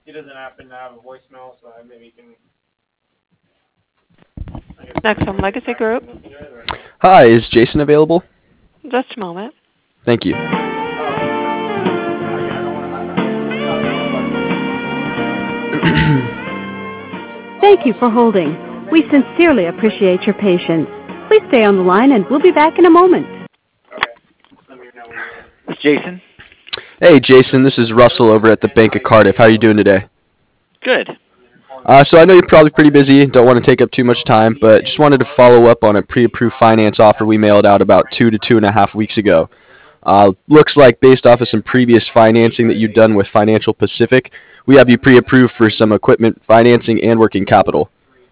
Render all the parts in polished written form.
he doesn't happen to have a voicemail, so maybe you can. Next from Legacy Group. Hi, is Jason available? Just a moment. Thank you. Thank you for holding. We sincerely appreciate your patience. Please stay on the line and we'll be back in a moment. This is Jason. Hey, Jason, this is Russell over at the Bank of Cardiff. How are you doing today? Good. So I know you're probably pretty busy, don't want to take up too much time, but just wanted to follow up on a pre-approved finance offer we mailed out about 2 to 2.5 weeks ago. Looks like based off of some previous financing that you've done with Financial Pacific, we have you pre-approved for some equipment financing and working capital.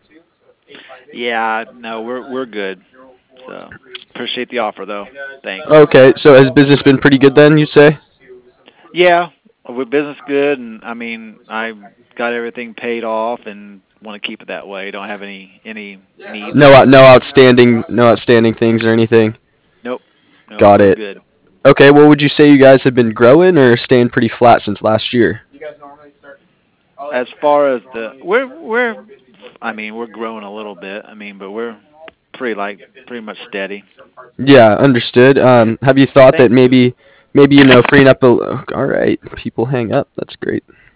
Yeah, no, we're good. So appreciate the offer though. Thanks. Okay, so has business been pretty good then, you say? Yeah, with business good, and I mean I got everything paid off and want to keep it that way. Don't have any needs. No outstanding things or anything. Nope. Nope. Got We're it. good. Okay, well, would you say you guys have been growing or staying pretty flat since last year? As far as we're we're growing a little bit. But we're pretty much steady. Yeah, understood. Have you thought that Thank you. maybe freeing up all right, people hang up. That's great.